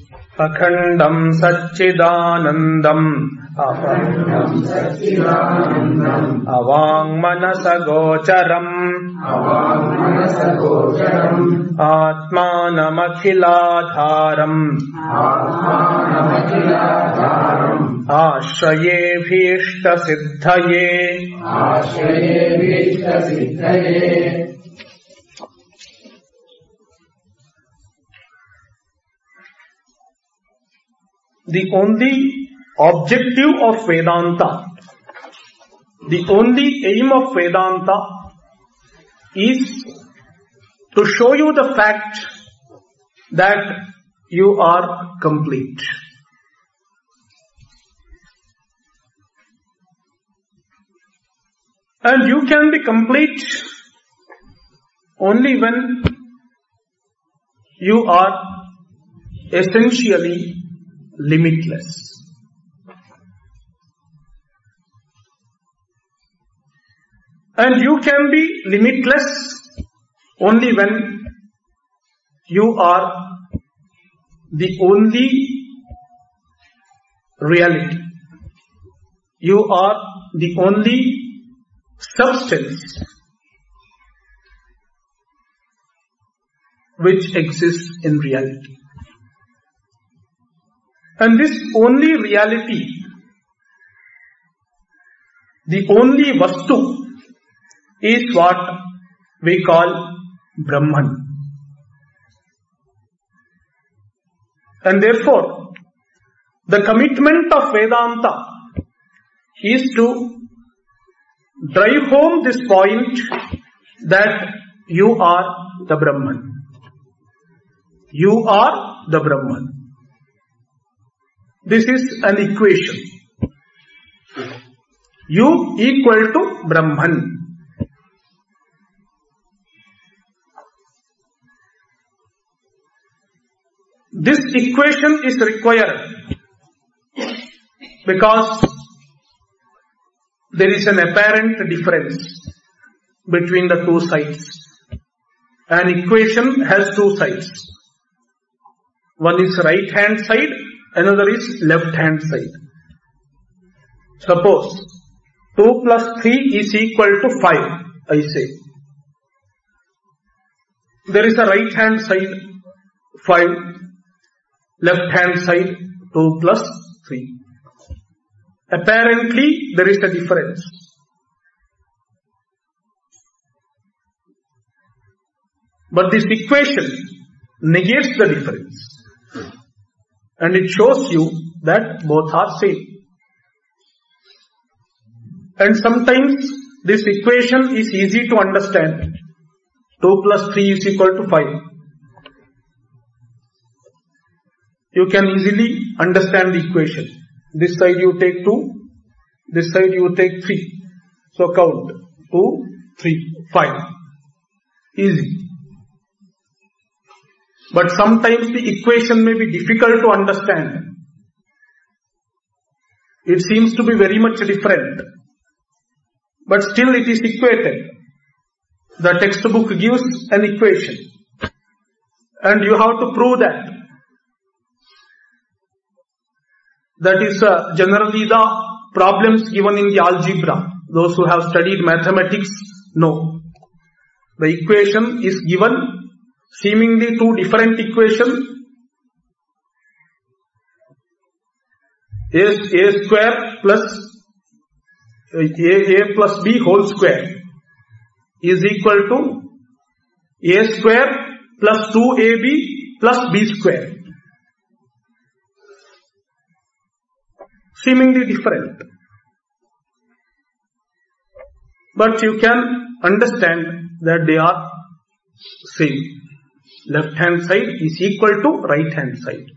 Akhandam Satchidanandam Avang Manasagocharam Atmanamakhilādhāram Ashraye Bhishta Siddhaye. The only objective of Vedanta, the only aim of Vedanta is to show you the fact that you are complete. And you can be complete only when you are essentially limitless. And you can be limitless only when you are the only reality. You are the only substance which exists in reality. And this only reality, the only Vastu, is what we call Brahman. And therefore, the commitment of Vedanta is to drive home this point that you are the Brahman. You are the Brahman. This is an equation. You equal to Brahman. This equation is required because there is an apparent difference between the two sides. An equation has two sides. One is right hand side, another is left hand side. Suppose 2 plus 3 is equal to 5, I say. There is a right hand side 5, left hand side 2 plus 3. Apparently there is a difference. But this equation negates the difference. And it shows you that both are same. And sometimes this equation is easy to understand. 2 plus 3 is equal to 5. You can easily understand the equation. This side you take 2, this side you take 3. So count 2, 3, 5. Easy. But sometimes the equation may be difficult to understand. It seems to be very much different. But still it is equated. The textbook gives an equation. And you have to prove that. That is generally the problems given in the algebra. Those who have studied mathematics know. The equation is given. Seemingly two different equations. A square plus A plus B whole square is equal to A square plus 2AB plus B square. Seemingly different. But you can understand that they are same. Left hand side is equal to right hand side.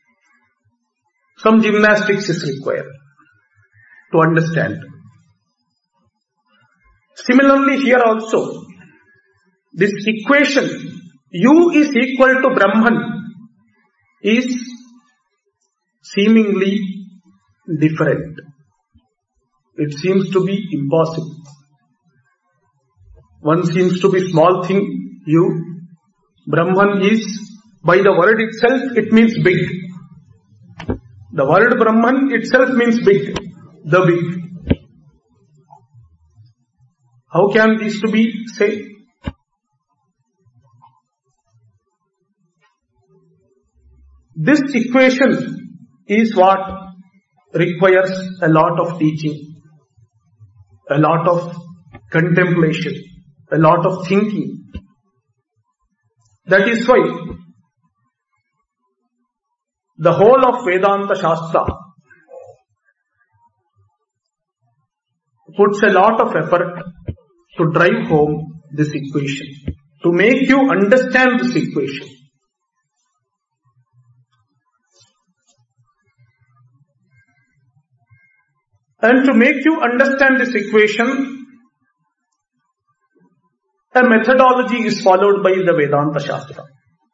Some gymnastics is required to understand. Similarly here also, this equation U is equal to Brahman is seemingly different. It seems to be impossible. One seems to be small thing, U. Brahman is, by the word itself, it means big. The word Brahman itself means big, the big. How can these two be said? This equation is what requires a lot of teaching, a lot of contemplation, a lot of thinking. That is why the whole of Vedanta Shastra puts a lot of effort to drive home this equation, to make you understand this equation. And to make you understand this equation, a methodology is followed by the Vedanta Shastra.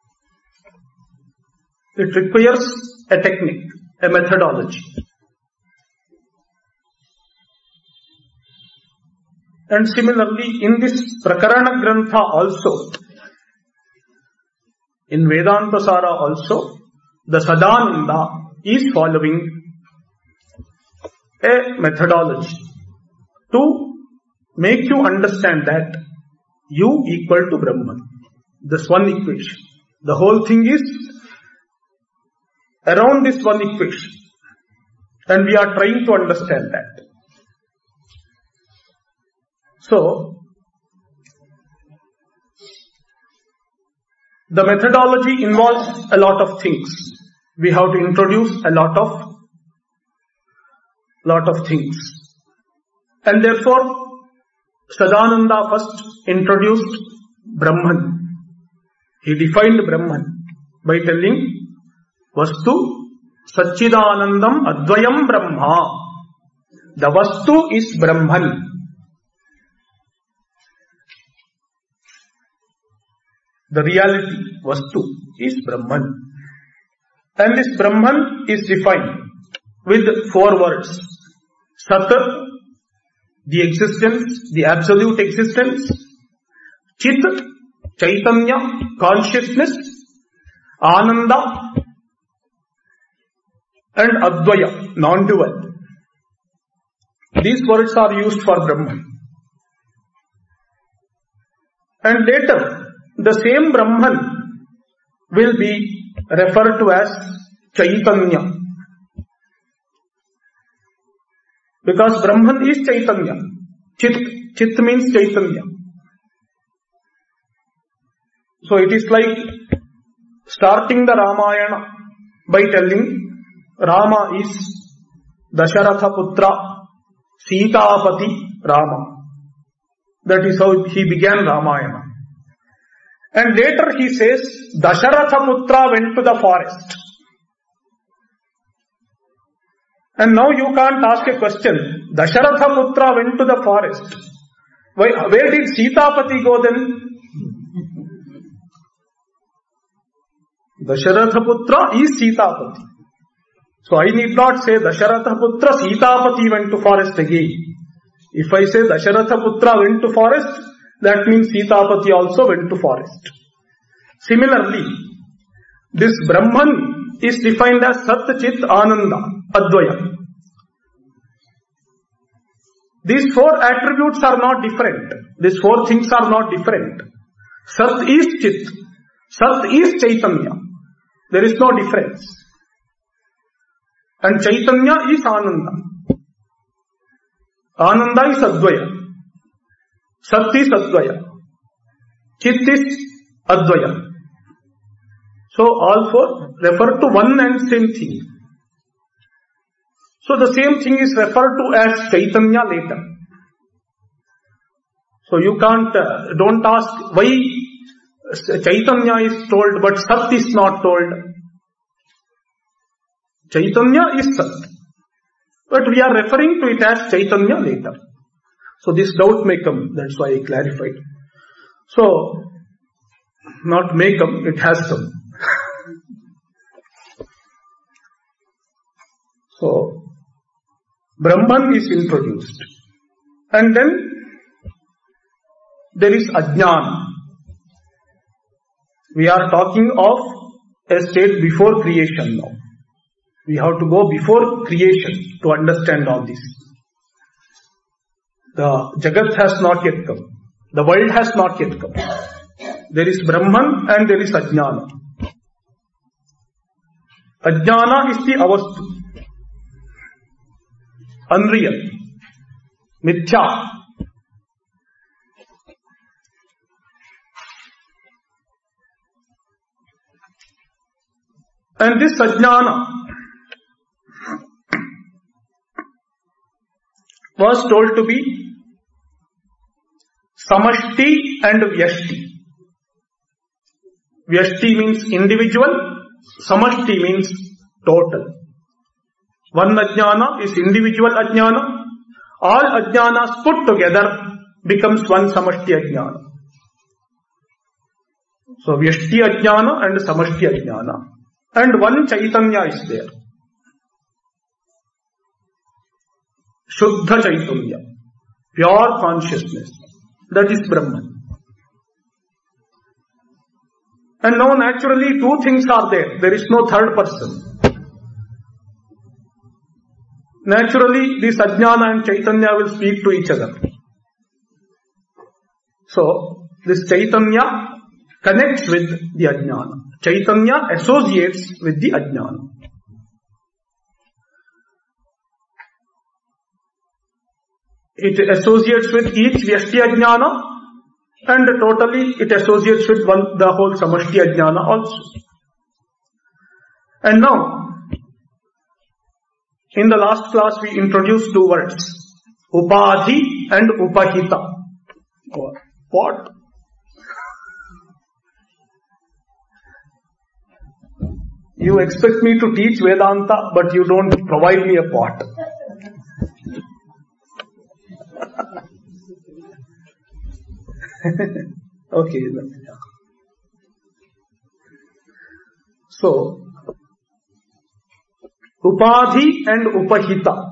It requires a technique, a methodology. And similarly, in this Prakarana Grantha also, in Vedanta Sara also, the Sadananda is following a methodology to make you understand that U equal to Brahman. This one equation. The whole thing is around this one equation. And we are trying to understand that. So, the methodology involves a lot of things. We have to introduce a lot of things. And therefore, Sadananda first introduced Brahman. He defined Brahman by telling Vastu Satchidanandam Advayam Brahma. The Vastu is Brahman. The reality, Vastu, is Brahman. And this Brahman is defined with 4 words. Sat, the existence, the absolute existence. Chit, Chaitanya, consciousness. Ananda and Advaya, non-dual. These words are used for Brahman. And later, the same Brahman will be referred to as Chaitanya. Because Brahman is Chaitanya. Chit means Chaitanya. So it is like starting the Ramayana by telling Rama is Dasharatha Putra Sitapati Rama. That is how he began Ramayana. And later he says Dasharatha Putra went to the forest. And now you can't ask a question. Dasharatha Putra went to the forest. Where did Sitapati go then? Dasharatha Putra is Sitapati. So I need not say Dasharatha Putra Sitapati went to forest again. If I say Dasharatha Putra went to forest, that means Sitapati also went to forest. Similarly, this Brahman is defined as Sat, Chit, Ananda, Advaya. These 4 attributes are not different. These 4 things are not different. Sat is Chit. Sat is Chaitanya. There is no difference. And Chaitanya is Ananda. Ananda is Advaya. Sat is Advaya. Chit is Advaya. So all 4 refer to one and same thing. So the same thing is referred to as Chaitanya later. So you don't ask why Chaitanya is told but Sat is not told. Chaitanya is Sat. But we are referring to it as Chaitanya later. So this doubt may come, that's why I clarified. So, not may come, it has come. So, Brahman is introduced. And then, there is Ajnana. We are talking of a state before creation now. We have to go before creation to understand all this. The Jagat has not yet come. The world has not yet come. There is Brahman and there is Ajnana. Ajnana is the avastu. Unreal. Mithya. And this Ajnana was told to be Samashti and Vyashti. Vyashti means individual, Samashti means total. One Ajnana is individual Ajnana. All Ajnanas put together becomes one Samashti Ajnana. So Vyashti Ajnana and Samashti Ajnana. And one Chaitanya is there. Shuddha Chaitanya. Pure consciousness. That is Brahman. And now naturally two things are there. There is no third person. Naturally this Ajnana and Chaitanya will speak to each other. So this Chaitanya connects with the Ajnana. Chaitanya associates with the Ajnana. It associates with each Vyashti Ajnana and totally it associates with the whole Samashti Ajnana also. And now, in the last class we introduced two words, Upadhi and Upahita. What? You expect me to teach Vedanta, but you don't provide me a pot. Okay. So, Upadhi and Upahita.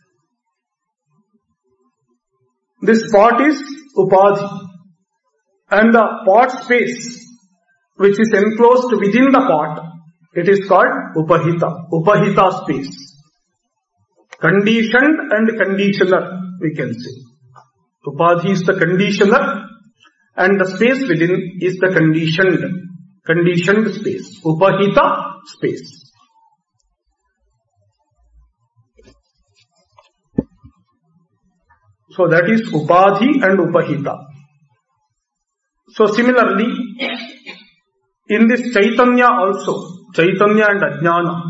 This pot is Upadhi. And the pot space, which is enclosed within the pot, it is called Upahita. Upahita space. Conditioned and conditioner, we can say. Upadhi is the conditioner and the space within is the conditioned space. Upahita space. So that is Upadhi and Upahita. So similarly, in this Chaitanya also, Chaitanya and Ajnana,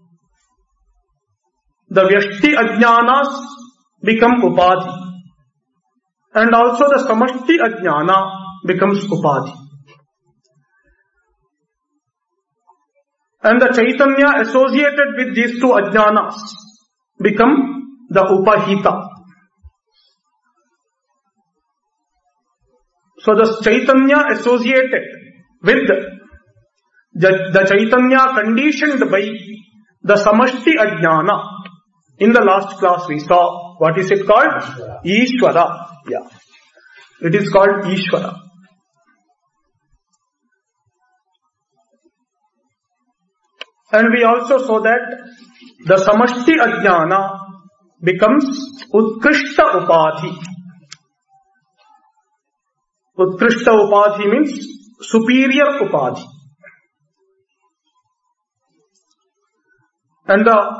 the Vyashti Ajnanas become Upadhi. And also the Samashti Ajnana becomes Upadhi. And the Chaitanya associated with these two Ajnanas become the Upahita. So the Chaitanya associated with the Chaitanya conditioned by the Samashti Ajnana. In the last class we saw, what is it called? Ishvara. Yeah. It is called Ishvara. And we also saw that the Samashti Ajnana becomes Utkrishta Upadhi. Utkrishta Upadhi means superior Upadhi. And the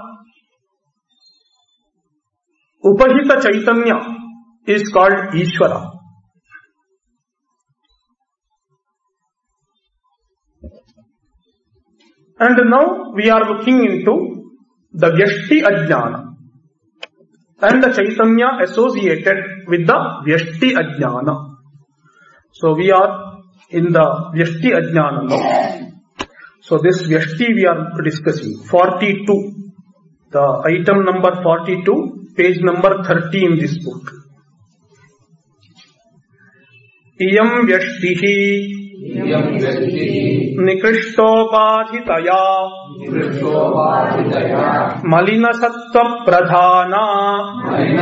Upahita Chaitanya is called Ishvara. And now we are looking into the Vyashti Ajnana and the Chaitanya associated with the Vyashti Ajnana. So we are in the Vyashti Ajnana now. So this Vyashti we are discussing. 42. The item number 42, page number 30 in this book. Iyam Vyashtihi Nikrishtopadhitaya Malina Sattva Pradhana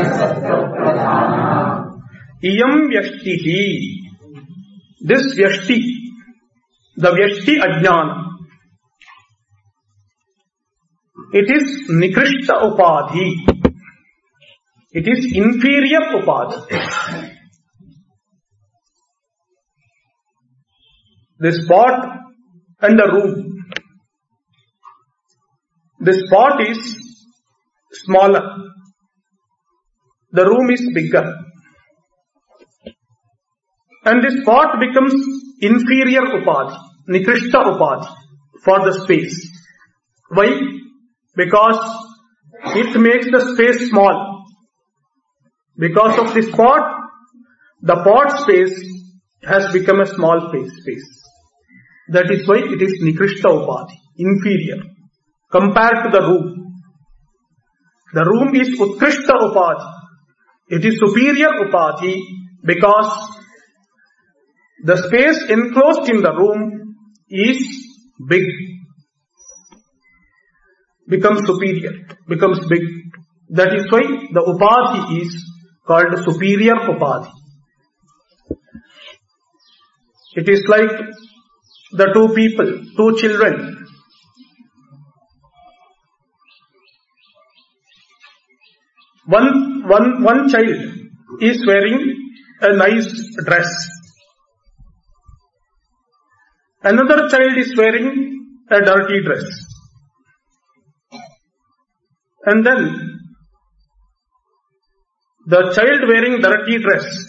Iyam Vyashtihi. This Vyashti, the Vyashti Ajnana, It is Nikrishta Upadhi. It is inferior Upadhi. The spot and the room. The spot is smaller. The room is bigger. And the spot becomes inferior Upadhi, Nikrishta Upadhi for the space. Why? Because it makes the space small. Because of the spot, the pot space has become a small space. That is why it is Nikrishta Upadhi, inferior, compared to the room. The room is Utkrishta Upadhi. It is superior Upadhi because the space enclosed in the room is big, becomes superior, becomes big. That is why the Upadhi is called superior Upadhi. It is like the two people, two children. One child is wearing a nice dress. Another child is wearing a dirty dress. And then the child wearing dirty dress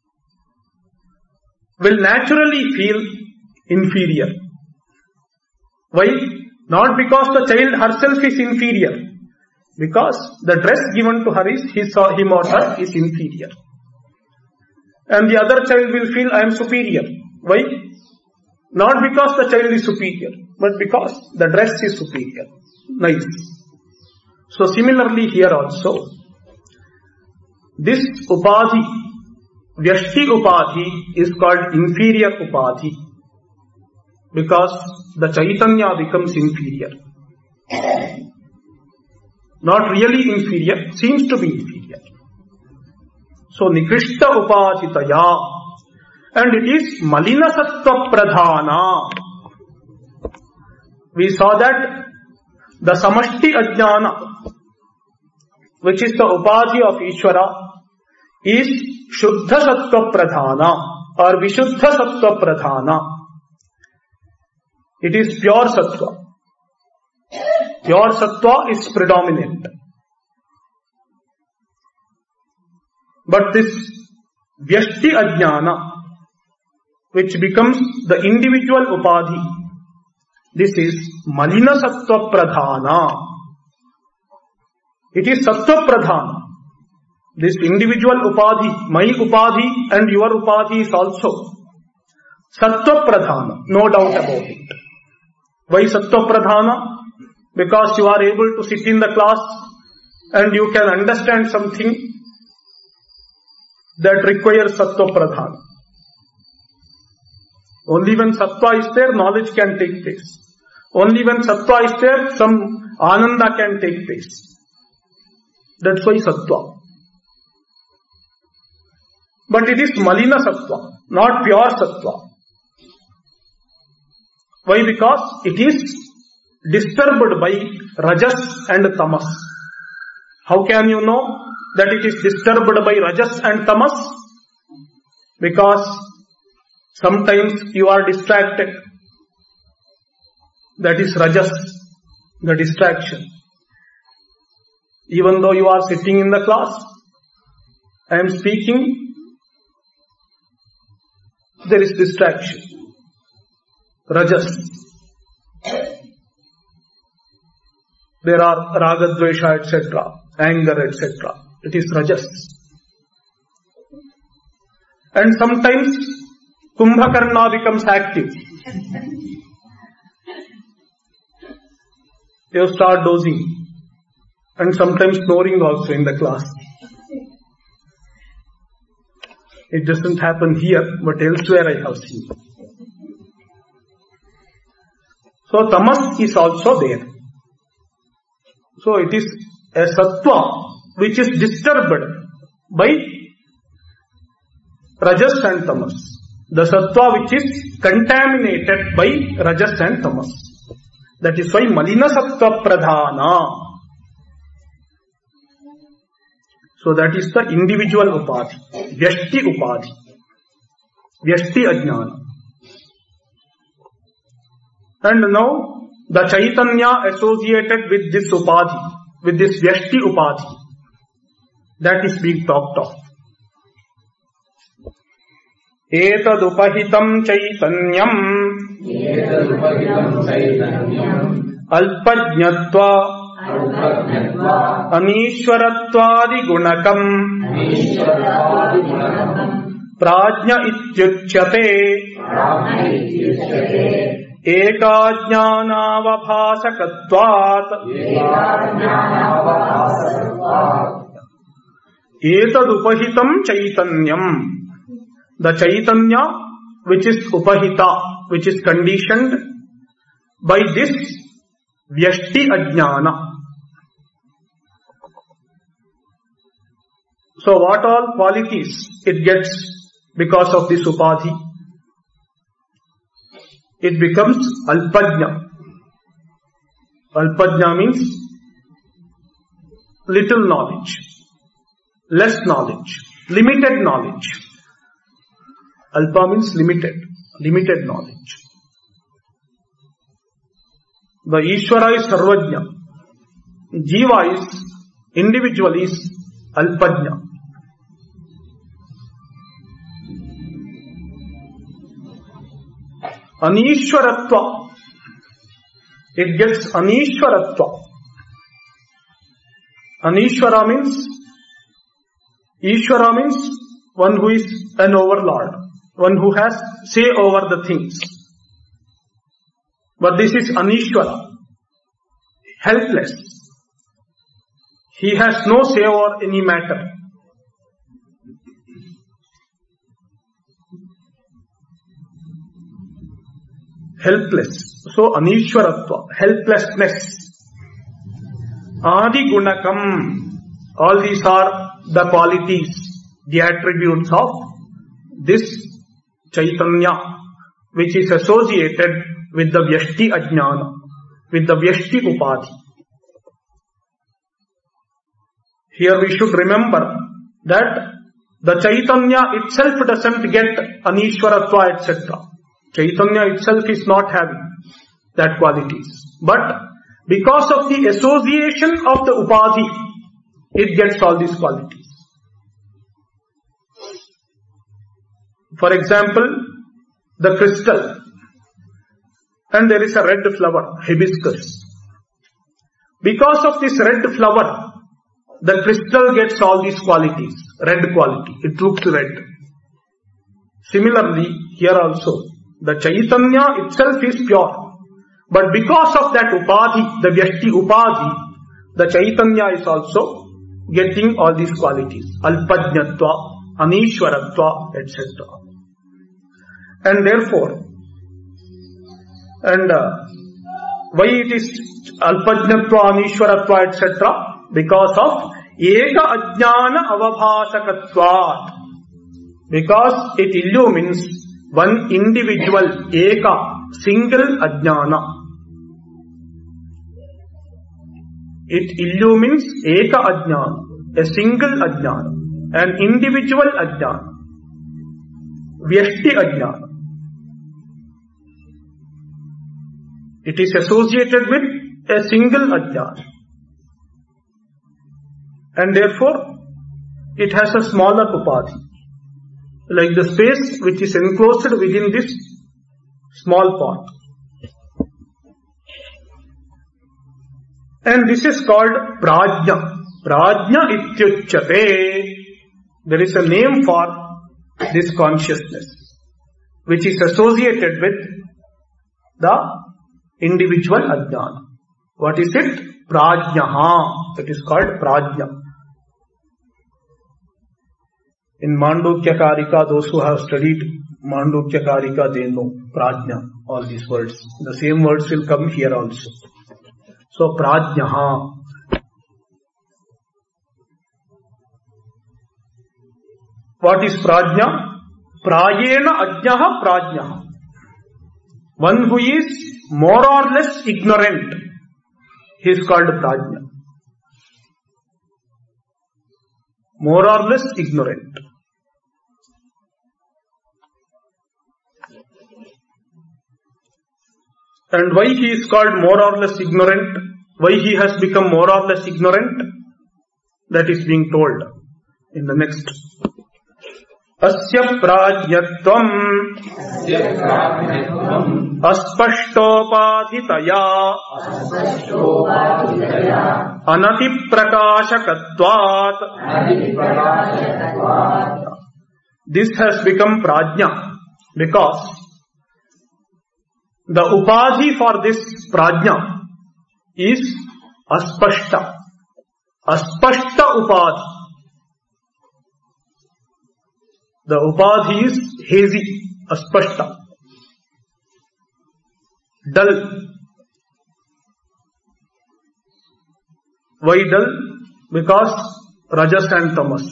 will naturally feel inferior. Why? Not because the child herself is inferior. Because the dress given to her is him or her is inferior. And the other child will feel I am superior. Why? Not because the child is superior, but because the dress is superior. Nice. So similarly here also, this Upadhi, Vyashti Upadhi is called inferior Upadhi because the Chaitanya becomes inferior. Not really inferior, seems to be inferior. So Nikrishta Upadhitaya, and it is Malina Sattva Pradhana. We saw that the Samashti Ajnana, which is the Upadhi of Ishvara, is Shuddha Sattva Pradhana or Vishuddha Sattva Pradhana. It is pure Sattva. Pure Sattva is predominant. But this Vyashti Ajnana, which becomes the individual Upadhi, this is Malina Sattva Pradhana. It is Sattva Pradhana. This individual Upadhi, my Upadhi and your Upadhi is also Sattva Pradhana, no doubt about it. Why Sattva Pradhana? Because you are able to sit in the class and you can understand something that requires Sattva Pradhana. Only when Sattva is there, knowledge can take place. Only when Sattva is there, some Ananda can take place. That's why Sattva. But it is Malina Sattva, not pure Sattva. Why? Because it is disturbed by Rajas and Tamas. How can you know that it is disturbed by Rajas and Tamas? Because sometimes you are distracted. That is Rajas, the distraction. Even though you are sitting in the class, I am speaking, there is distraction. Rajas. There are Raga, Dvesha, etc., anger, etc. It is Rajas. And sometimes Kumbhakarna becomes active. You start dozing and sometimes snoring also in the class. It doesn't happen here, but elsewhere I have seen. So Tamas is also there. So it is a Sattva which is disturbed by Rajas and Tamas. The Sattva which is contaminated by Rajas and Tamas. That is why Malina Sattva Pradhana. So that is the individual upadhi. Vyashti upadhi. Vyashti ajnana. And now the Chaitanya associated with this upadhi, with this Vyashti upadhi, that is being talked of. Etadupahitam chaitanyam alpajñatva anishwaratvadi gunakam prajna ityuchyate ekajnanavabhasakatvat etadupahitam chaitanyam. The Chaitanya which is upahita, which is conditioned by this Vyashti ajnana. So what all qualities it gets because of this upadhi? It becomes alpajna. Alpajna means little knowledge, less knowledge, limited knowledge. Alpa means limited knowledge. The Ishvara is Sarvajna. Jiva is, individual is Alpajna. Anishwaratva. It gets Anishwaratva. Anishwara means, Ishvara means one who is an overlord, one who has say over the things. But this is Anishwara, helpless. He has no say over any matter. Helpless. So Anishwaratva, helplessness. Adi Gunakam. All these are the qualities, the attributes of this Chaitanya, which is associated with the Vyashti Ajnana, with the Vyashti Upadhi. Here we should remember that the Chaitanya itself doesn't get Anishwaratva, etc. Chaitanya itself is not having that qualities. But because of the association of the Upadhi, it gets all these qualities. For example, the crystal, and there is a red flower, hibiscus. Because of this red flower, the crystal gets all these qualities, red quality, it looks red. Similarly, here also, the Chaitanya itself is pure. But because of that Upadhi, the Vyashti Upadhi, the Chaitanya is also getting all these qualities, Alpajñatva, Anishwaratva, etc. And therefore, why it is Alpajñatva, Anishwaratva, etc.? Because of Eka Ajnana Avabhasakatvat. Because it illumines one individual, Eka, single Ajnana. It illumines Eka Ajnana, a single Ajnana, an individual Ajnana, Vyashti Ajnana. It is associated with a single Ajnana. And therefore, it has a smaller Upadhi, like the space which is enclosed within this small pot. And this is called Prajna. Prajna ityuchyate. There is a name for this consciousness, which is associated with the individual Ajnana. What is it? Prajnaha. That is called Prajna. In Mandukya Karika, those who have studied Mandukya Karika, they know Prajna, all these words. The same words will come here also. So Prajnaha. What is Prajna? Prayena Ajnaha Prajnaha. One who is more or less ignorant, he is called prajna. More or less ignorant. And why he is called more or less ignorant? Why he has become more or less ignorant? That is being told in the next. Asya prajñatvam aspashtopadhitaya anatiprakashakatvat. This has become prajna because the upadhi for this prajna is aspashta. Aspashta upadhi. The upadhi is hazy, aspashta, dull. Why dull? Because rajas and tamas.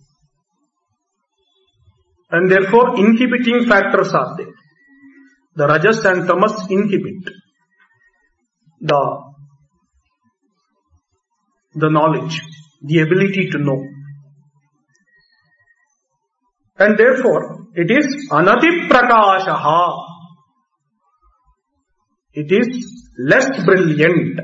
And therefore inhibiting factors are there. The rajas and tamas inhibit the knowledge, the ability to know. And therefore, it is anatiprakashaha. It is less brilliant.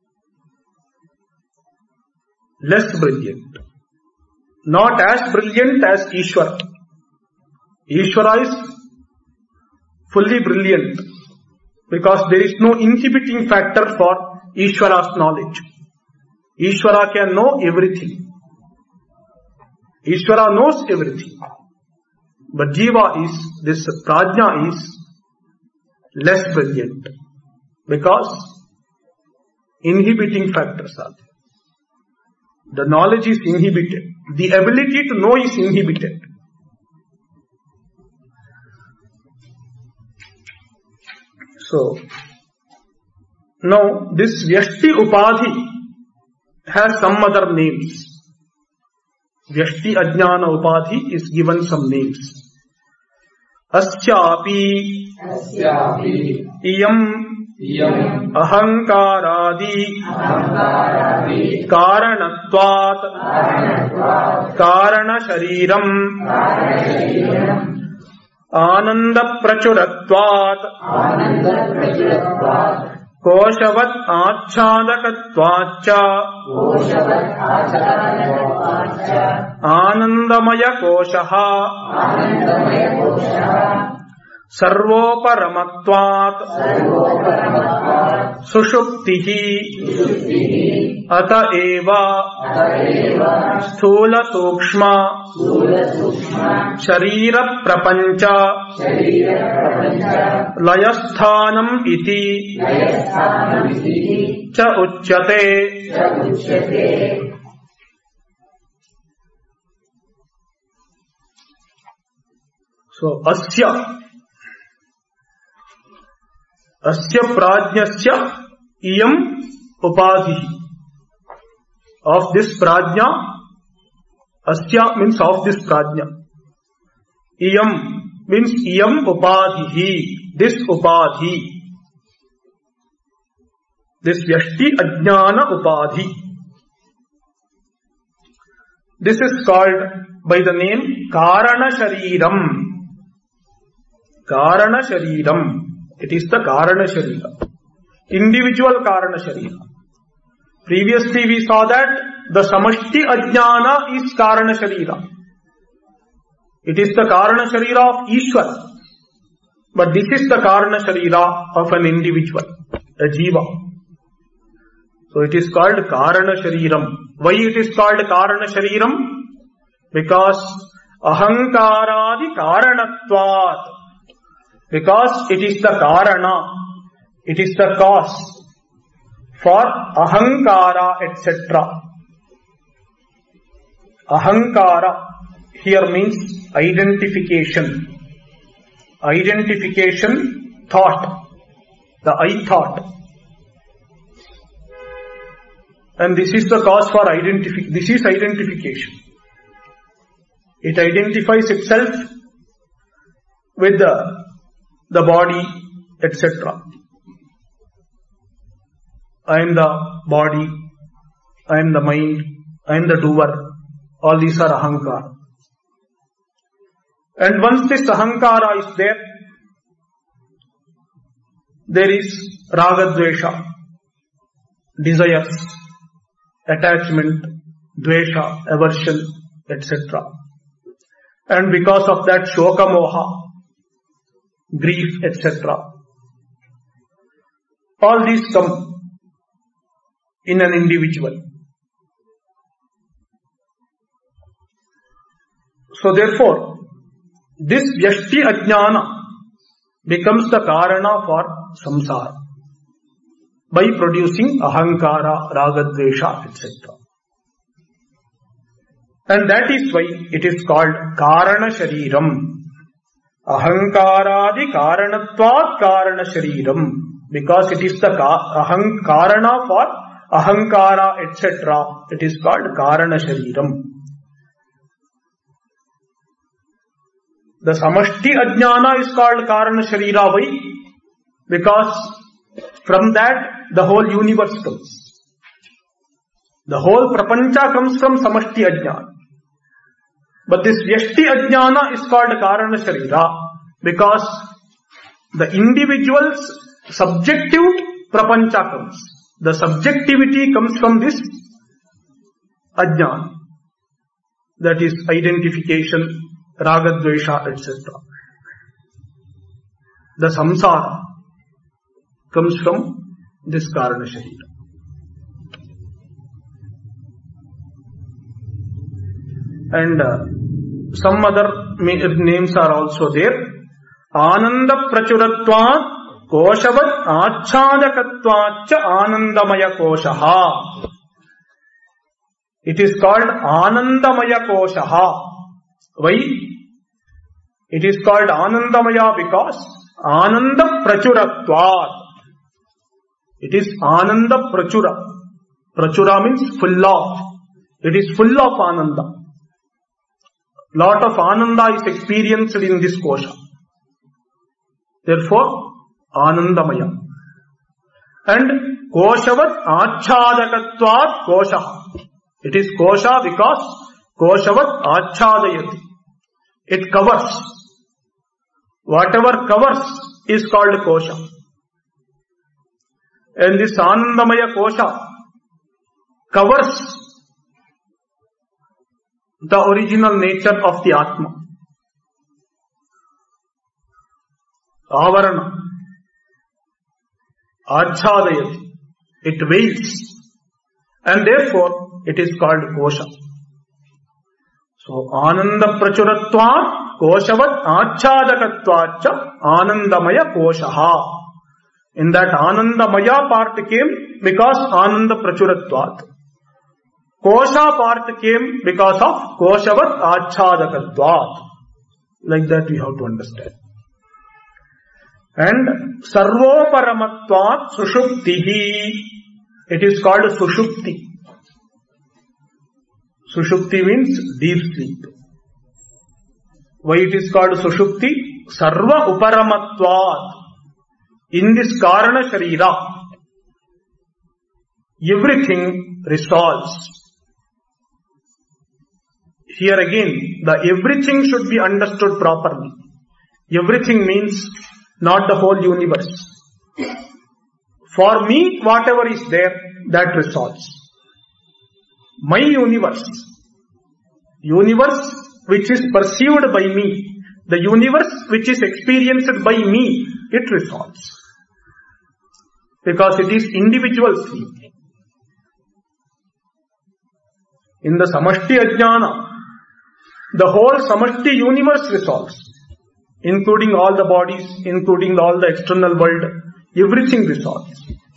Less brilliant. Not as brilliant as Ishvara. Ishvara is fully brilliant because there is no inhibiting factor for Ishvara's knowledge. Ishvara can know everything. Ishvara knows everything. But Jiva is, this prajna is less brilliant because inhibiting factors are there. The knowledge is inhibited. The ability to know is inhibited. So, now this Vyashti Upadhi has some other names. Vyashti Ajnana Upadhi is given some names. Asyapi Iyam Ahankaradi Karanatvat Karana Shariram Ananda Prachuratvat Koshavat Achadakatvacha Anandamaya Koshaha Sarvoparamatvat Sushuptihi Ata Eva Sthula Sukshma Sharira Prapancha Layasthanam iti Cha Uchyate. So, Asya prajñasya iyam upadhi. Of this prajna, asya means of this prajna. Iyam means iyam upadhi. This upadhi. This Vyashti Ajnana Upadhi. This is called by the name Karana Shariram. Karana Shariram. It is the Karana Sharira. Individual Karana Sharira. Previously we saw that the Samashti Ajnana is Karana Sharira. It is the Karana Sharira of Ishvara. But this is the Karana Sharira of an individual, a Jiva. So it is called Karana Shariram. Why it is called Karana Shariram? Because Ahankaradi Karanatvat. Because it is the Karana, it is the cause for Ahankara, etc. Ahankara here means identification. Identification, thought. The I thought. And this is the cause for identification. This is identification. It identifies itself with the body, etc. I am the body, I am the mind, I am the doer. All these are ahankara. And once this ahankara is there is raga-dvesha, desires, attachment, dvesha, aversion, etc. And because of that, shoka moha, grief, etc. All these come in an individual. So therefore, this vyashti ajnana becomes the karana for samsara by producing ahankara, raga-dvesha, etc. And that is why it is called karana shariram. Ahankaradi karanatvat karana shariram. Because it is the karana for ahankara, etc. It is called karana shariram. The samashti ajnana is called karana sharira. Why? Because from that the whole universe comes. The whole prapancha comes from samashti ajnana. But this vyashti ajnana is called karana sharira because the individual's subjective prapancha comes. The subjectivity comes from this ajnana. That is identification, raga-dvesha, etc. The samsara comes from this karana sharira. And some other names are also there. Ananda prachuratvat koshavat achadakatvat cha anandamaya koshaha. It is called anandamaya koshaha. Why? It is called anandamaya because ananda prachuratvat. It is ananda prachura. Prachura means full of. It is full of ananda. Lot of ananda is experienced in this kosha. Therefore, anandamaya. And koshavat achadakatvat kosha. It is kosha because koshavat achadayati. It covers. Whatever covers is called kosha. And this anandamaya kosha covers the original nature of the Atma. Avarana. Achadayati. It veils. And therefore, it is called kosha. So, ananda prachuratvat koshavat achadakatvacha anandamaya koshaha. In that anandamaya part came because ananda prachuratvat. Kosha part came because of koshavat achadakatvat. Like that we have to understand. And sarvoparamatvat sushuptihi. It is called sushupti. Sushupti means deep sleep. Why it is called sushupti? Sarva uparamatvat. In this karana sharira, everything resolves. Here again, the everything should be understood properly. Everything means not the whole universe. For me, whatever is there, that resolves. My universe which is perceived by me, the universe which is experienced by me, it resolves. Because it is individual sleep. In the samashti ajnana, the whole samashti universe resolves, including all the bodies, including all the external world, everything resolves.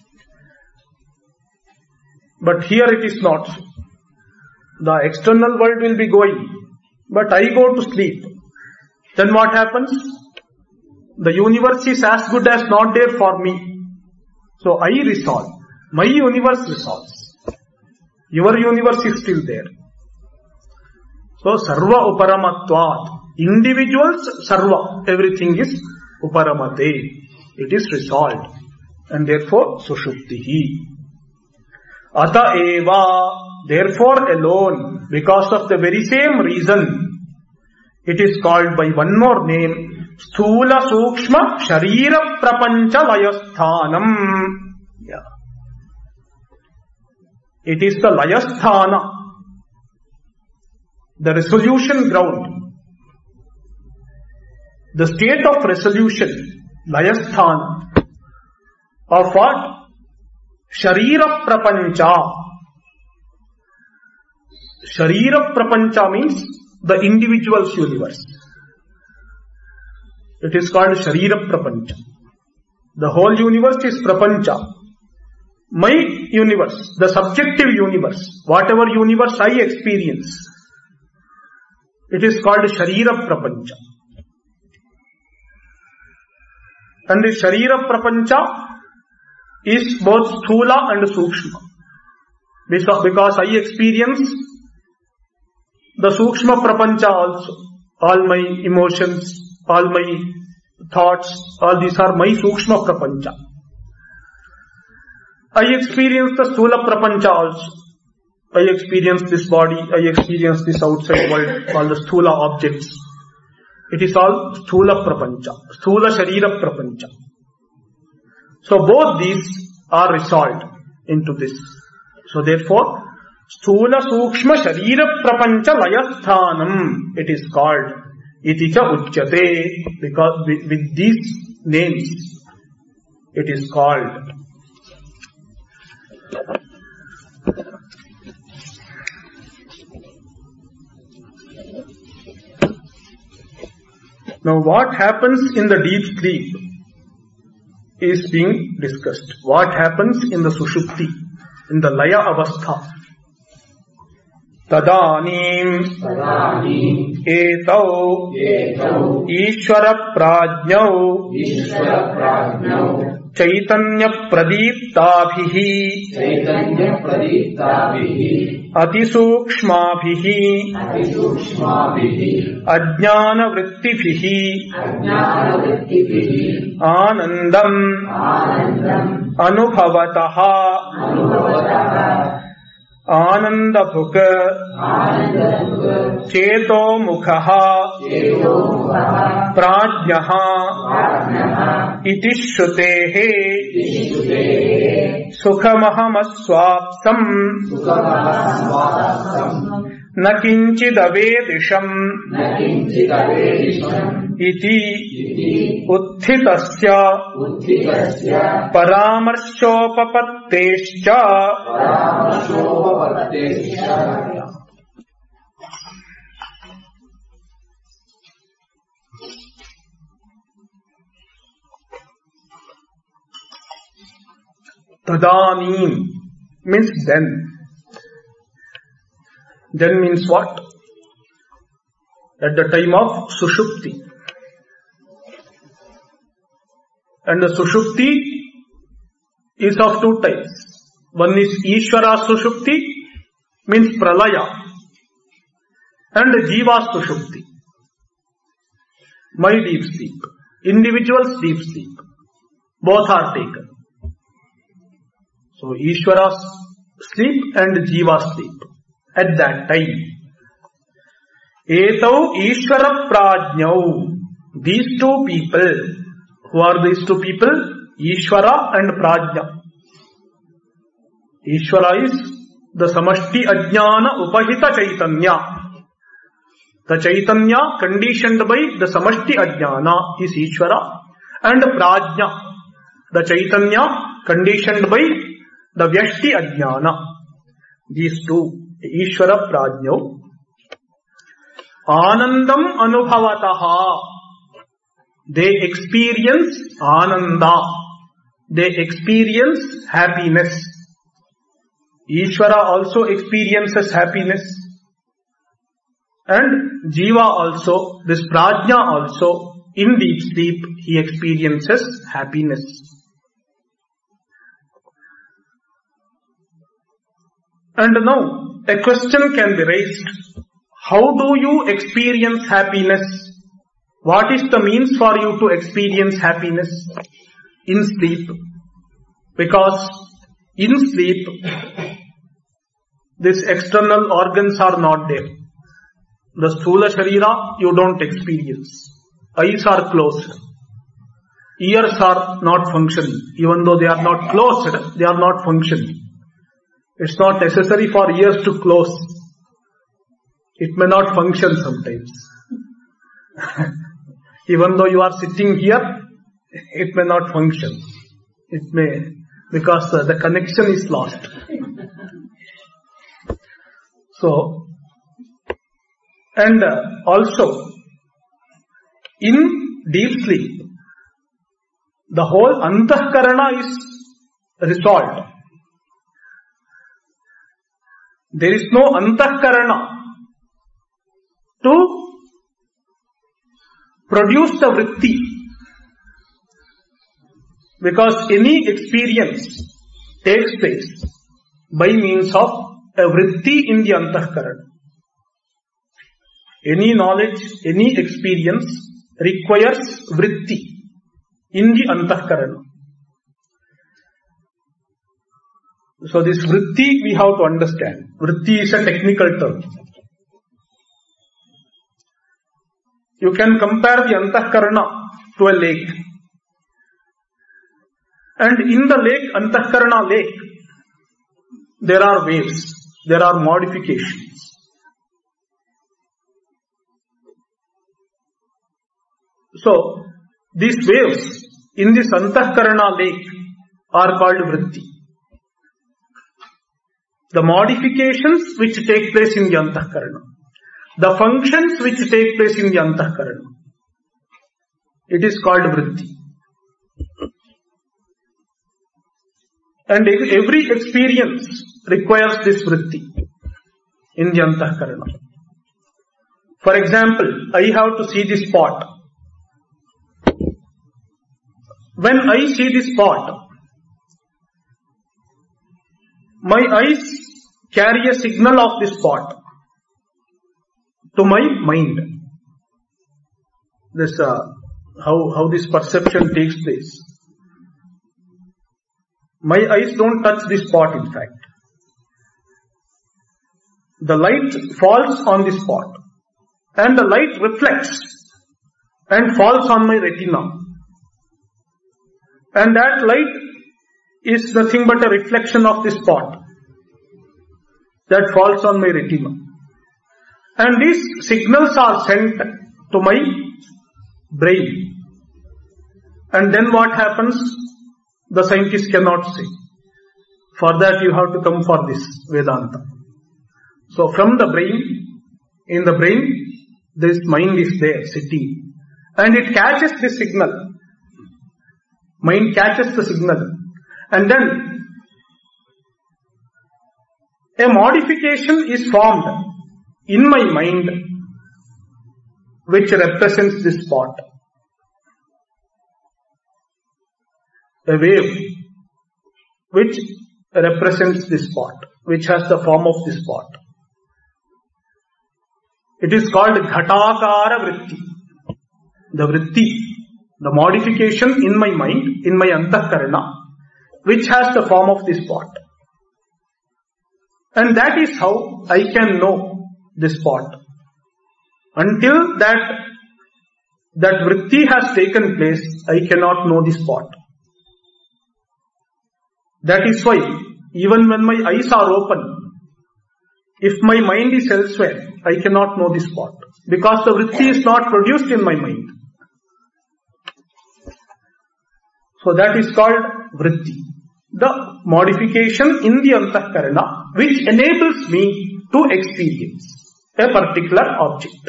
But here it is not. The external world will be going, but I go to sleep. Then what happens? The universe is as good as not there for me. So I resolve. My universe resolves. Your universe is still there. So sarva uparamatvat. Individuals sarva. Everything is uparamate. It is resolved. And therefore, sushuptihi. Ata eva, therefore alone, because of the very same reason, it is called by one more name, sthula sukshma sharira prapancha layasthanam. Yeah. It is the layasthana, the resolution ground, the state of resolution, layasthana, of what? Sharira prapancha. Sharira prapancha means the individual's universe. It is called Sharira prapancha. The whole universe is prapancha. My universe, the subjective universe, whatever universe I experience, it is called Sharira prapancha. And the Sharira prapancha is both sthula and sukshma. Because I experience the sukshma prapancha also. All my emotions, all my thoughts, all these are my sukshma prapancha. I experience the sthula prapancha also. I experience this body, I experience this outside world, all the sthula objects. It is all sthula prapancha, sthula sharira prapancha. So both these are resolved into this. So therefore, sthula sukshma sharira prapancha layasthanam, it is called. Iti cha uchyate, because with these names, it is called. Now what happens in the deep sleep is being discussed. What happens in the sushupti, in the laya avastha? Tadanim etau ishvara prajnau chaitanya pradiptabhihi atisukshmabhihi ajnana vrittibhihi anandam anubhavataha anandabhuka cheto mukhaha prajnaha iti shrutehe sukhamahamaswapsam na kinchidavedisham iti uthitasya paramarshopapatescha Tadanim means then. Then means what? At the time of sushupti. And the sushupti is of two types. One is Ishvara sushupti, means pralaya. And Jiva sushupti, my deep sleep. Individual's deep sleep. Both are taken. So Ishvara's sleep and Jiva's sleep. At that time. Etau Ishvara Prajnau. These two people. Who are these two people? Ishvara and Prajna. Ishvara is the Samashti Ajnana Upahita Chaitanya. The Chaitanya conditioned by the Samashti Ajnana is Ishvara. And Prajna. The Chaitanya conditioned by the Vyashti Ajnana. These two. Ishvara Prajna. Anandam Anubhavataha. They experience Ananda. They experience happiness. Ishvara also experiences happiness. And Jiva also, this Prajna also, in deep sleep, he experiences happiness. And now, a question can be raised. How do you experience happiness? What is the means for you to experience happiness? in sleep, because in sleep these external organs are not there. The sthula sharira you don't experience. Eyes are closed. Ears are not functioning. Even though they are not closed, they are not functioning. It's not necessary for ears to close. It may not function sometimes. Even though you are sitting here, it may not function. It may, because the connection is lost. So, and also, in deep sleep, the whole antahkarana is resolved. There is no antahkarana to produce the vritti, because any experience takes place by means of a vritti in the antahkarana. Any knowledge, any experience requires vritti in the antahkarana. So this vritti we have to understand. Vritti is a technical term. You can compare the antahkarana to a lake. And in the lake, antahkarana lake, there are waves, there are modifications. So, these waves in this antahkarana lake are called vritti. The modifications which take place in the antahkarana, the functions which take place in the antahkarana, it is called vritti. And every experience requires this vritti in the antahkarana. For example, I have to see this pot. When I see this pot, my eyes carry a signal of this pot to my mind. This how this perception takes place. My eyes don't touch this pot, in fact. The light falls on this pot, and the light reflects and falls on my retina. And that light is nothing but a reflection of this pot that falls on my retina. And these signals are sent to my brain. And then what happens? The scientists cannot say. For that you have to come for this Vedanta. So from the brain, in the brain, this mind is there sitting. And it catches this signal. Mind catches the signal. And then a modification is formed in my mind which represents this spot. A wave which represents this spot, which has the form of this spot. It is called Ghatakara Vritti. The Vritti, the modification in my mind, in my antahkarana, which has the form of this spot. And that is how I can know this spot. Until that vritti has taken place, I cannot know this spot. That is why, even when my eyes are open, if my mind is elsewhere, I cannot know this spot. Because the vritti is not produced in my mind. So that is called vritti. The modification in the antahkarana which enables me to experience a particular object.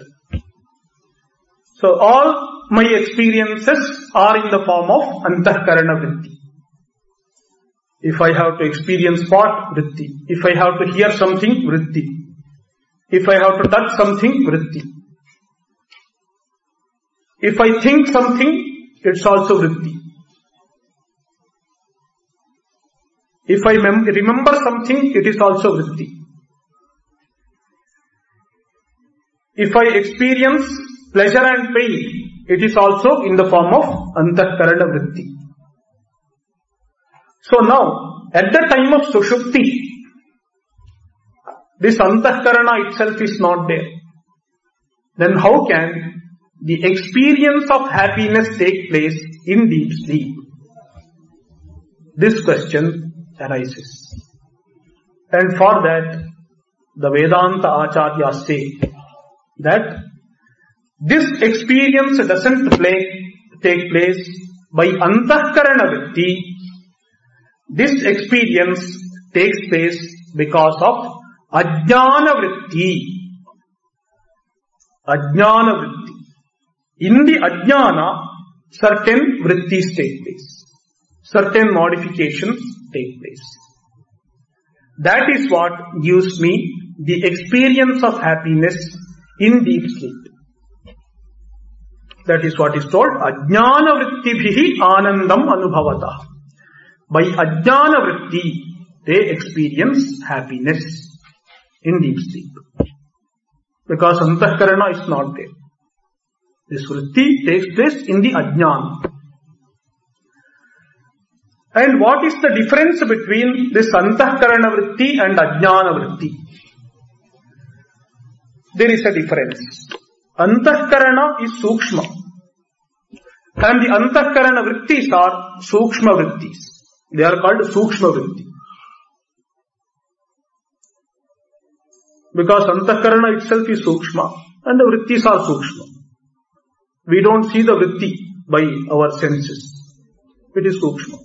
So all my experiences are in the form of antahkarana vritti. If I have to experience spot, vritti. If I have to hear something, vritti. If I have to touch something, vritti. If I think something, it's also vritti. If I remember something, it is also vritti. If I experience pleasure and pain, it is also in the form of antahkarana vritti. So now, at the time of Sushupti, this Antahkarana itself is not there. Then how can the experience of happiness take place in deep sleep? This question arises. And for that, the Vedanta Acharyas say that this experience doesn't take place by Antahkarana Vritti. This experience takes place because of Ajnana Vritti. Ajnana Vritti. In the Ajnana, certain Vrittis take place. Certain modifications take place. That is what gives me the experience of happiness in deep sleep. That is what is told, Ajnana Vrittibhihi Anandam Anubhavata. By Ajnana Vritti, they experience happiness in deep sleep. Because Antahkarana is not there. This Vritti takes place in the Ajnana. And what is the difference between this Antahkarana Vritti and Ajnana Vritti? There is a difference. Antahkarana is Sukshma. And the Antahkarana Vrittis are Sukshma Vrittis. They are called Sukshma Vritti. Because Antahkarana itself is Sukshma and the Vrittis are Sukshma. We don't see the Vritti by our senses. It is Sukshma.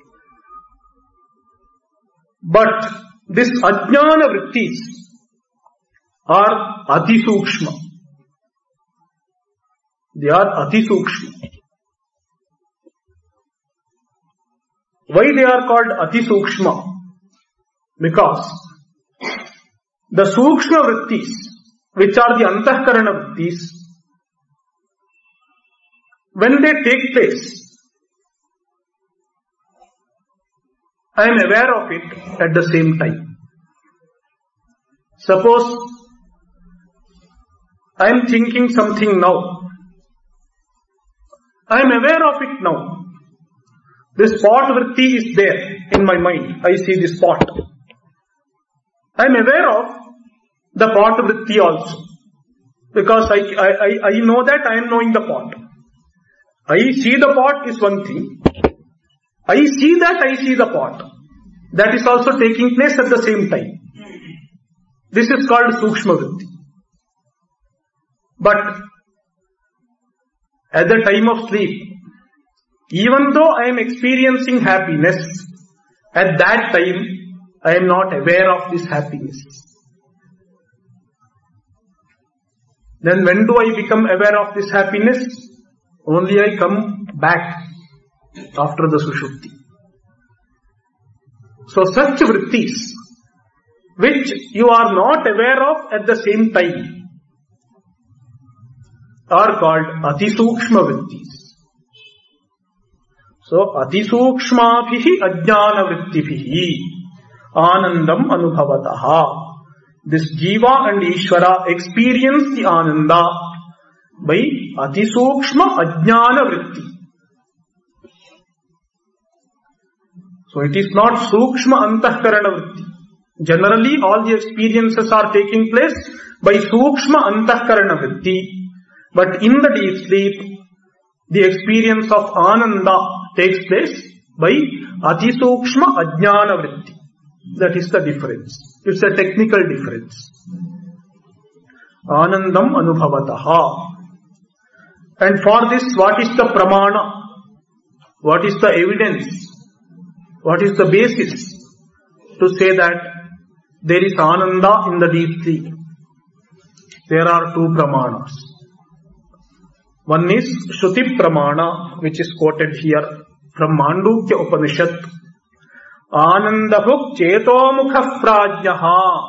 But this Ajnana Vrittis are Ati Sukshma. They are Ati Sukshma. Why they are called Ati Sukshma? Because the Sukshma Vrittis, which are the Antahkarana Vrittis, when they take place, I am aware of it at the same time. Suppose I am thinking something now. I am aware of it now. This pot vritti is there in my mind. I see this pot. I am aware of the pot vritti also. Because I know that I am knowing the pot. I see the pot is one thing. I see that I see the pot. That is also taking place at the same time. This is called Sukshma Vritti. But at the time of sleep, even though I am experiencing happiness, at that time I am not aware of this happiness. Then when do I become aware of this happiness? Only I come back after the Sushupti. So such vrittis, which you are not aware of at the same time, are called Atisukshma vrittis. So Atisukshmabhihi Ajnana Vrittibhihi Anandam Anubhavataha. This Jiva and Ishvara experience the Ananda by Atisukshma Ajnana Vritti. So it is not Sukshma Antahkarana Vritti. Generally all the experiences are taking place by Sukshma Antahkarana Vritti. But in the deep sleep, the experience of Ananda takes place by Atisukshma Ajnana Vritti. That is the difference. It's a technical difference. Anandam Anubhavataha. And for this, what is the pramana? What is the evidence? What is the basis to say that there is Ananda in the deep sleep? There are two pramanas. One is Shruti Pramana, which is quoted here from Mandukya Upanishad. Anandabhuk Chetomukha Prajnaha.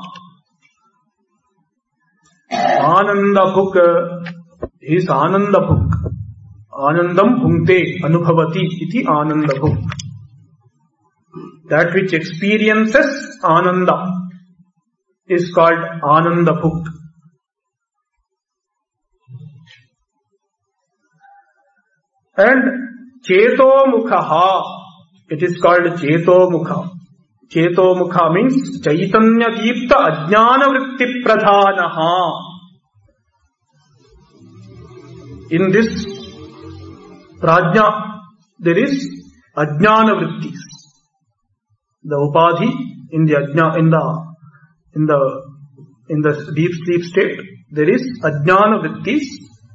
Anandabhuk is Anandabhuk. Anandam Bhunkte Anubhavati iti Anandabhuk. That which experiences Ananda is called Anandabhuk. And Chetomukha It is called Cheto Mukha. Cheto Mukha means Chaitanya Deepta Ajnana Vritti Pradhanaha. In this Prajna, there is Ajnana Vrittis. The Upadhi in the deep sleep state, there is Ajnana Vrittis.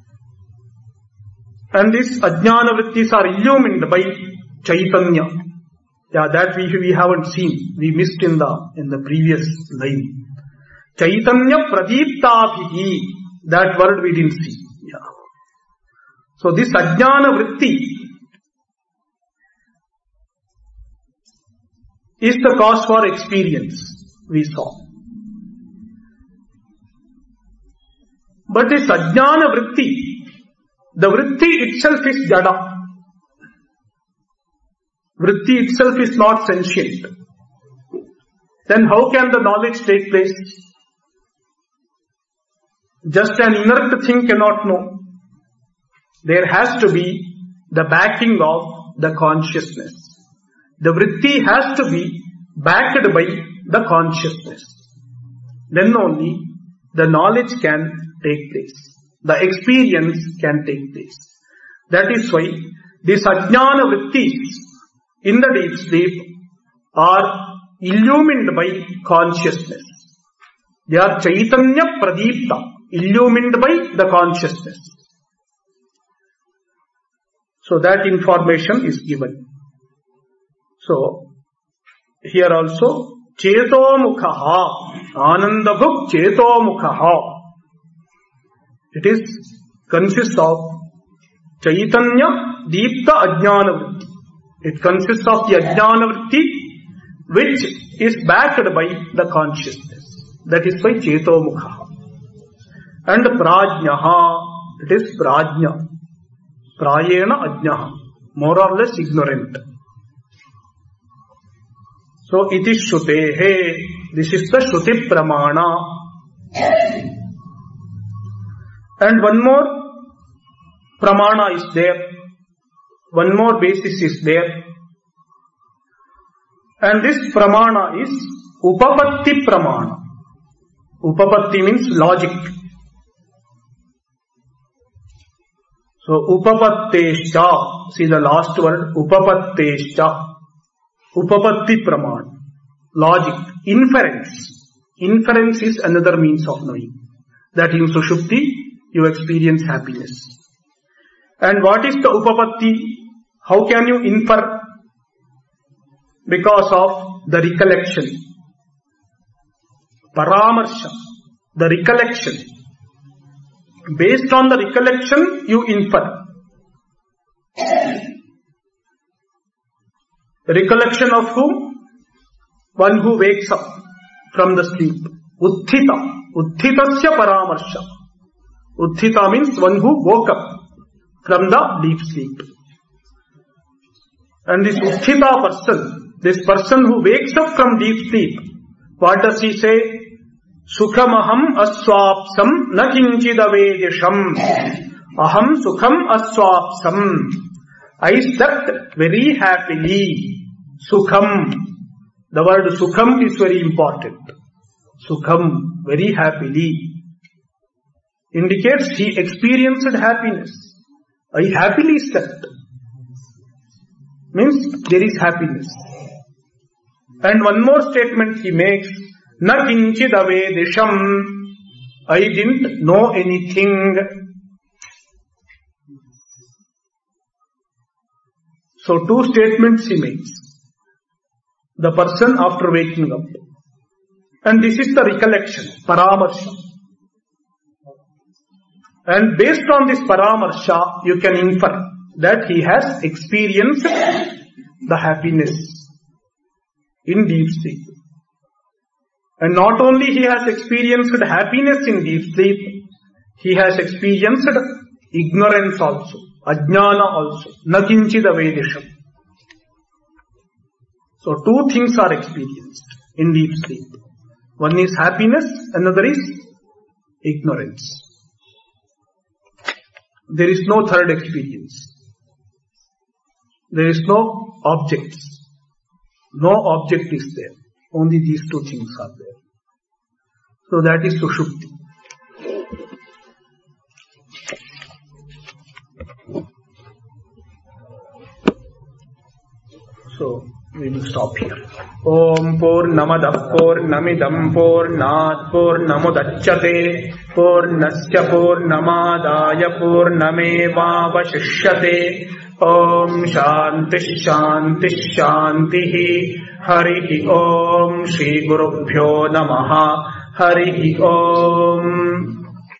And these Ajnana Vrittis are illumined by Chaitanya. Yeah, that we haven't seen. We missed in the previous line. Chaitanya Pradiptabhihi. That word we didn't see. Yeah. So this Ajnana Vritti is the cause for experience, we saw. But this Ajnana Vritti, the Vritti itself is Jada. Vritti itself is not sentient. Then how can the knowledge take place? Just an inert thing cannot know. There has to be the backing of the consciousness. The Vritti has to be backed by the consciousness. Then only the knowledge can take place. The experience can take place. That is why these Ajnana Vrittis in the deep sleep are illumined by consciousness. They are Chaitanya Pradipta, illumined by the consciousness. So that information is given. So here also Cheto Mukhaha, Anandabhuk Cheto Mukhaha. It consists of Chaitanya Deepta Ajnana Vritti. It consists of the Ajnana Vritti which is backed by the consciousness. That is why Cheto Mukhaha. And Prajnaha, it is Prajna. Prayena Ajnaha, more or less ignorant. So it is Shrutehe, this is the Shruti Pramana. And one more Pramana is there. One more basis is there. And this Pramana is Upapatti Pramana. Upapatti means logic. So Upapattescha, see the last word, Upapattescha. Upapatti Pramana. Logic. Inference. Inference is another means of knowing. That in Sushupti, you experience happiness. And what is the Upapatti? How can you infer? Because of the recollection. Paramarsha. The recollection. Based on the recollection, you infer. Recollection of whom? One who wakes up from the sleep. Utthita. Utthitasya paramarsha. Utthita means one who woke up from the deep sleep. And this Utthita person, this person who wakes up from deep sleep, what does he say? Sukhamaham aswapsam na kinchidavedisham. Aham sukham aswapsam. I slept very happily. Sukham. The word sukham is very important. Sukham, very happily. Indicates he experienced happiness. I happily slept. Means there is happiness. And one more statement he makes. Na kinchid avedisham. I didn't know anything. So two statements he makes. The person after waking up. And this is the recollection, paramarsha. And based on this paramarsha, you can infer that he has experienced the happiness in deep sleep. And not only he has experienced happiness in deep sleep, he has experienced ignorance also, ajnana also, nakinchid avedisham. So two things are experienced in deep sleep. One is happiness, another is ignorance. There is no third experience. There is no objects. No object is there. Only these two things are there. So that is Sushupti. So we will stop here. Om Purnamada Purnamidam Purnat Purnamudachyate Purnasya Purnamadaya Purnameva Vashishyate. Om Shanti Shanti Shanti. Hari Om Shri Gurubhyo Namaha. Hari Om.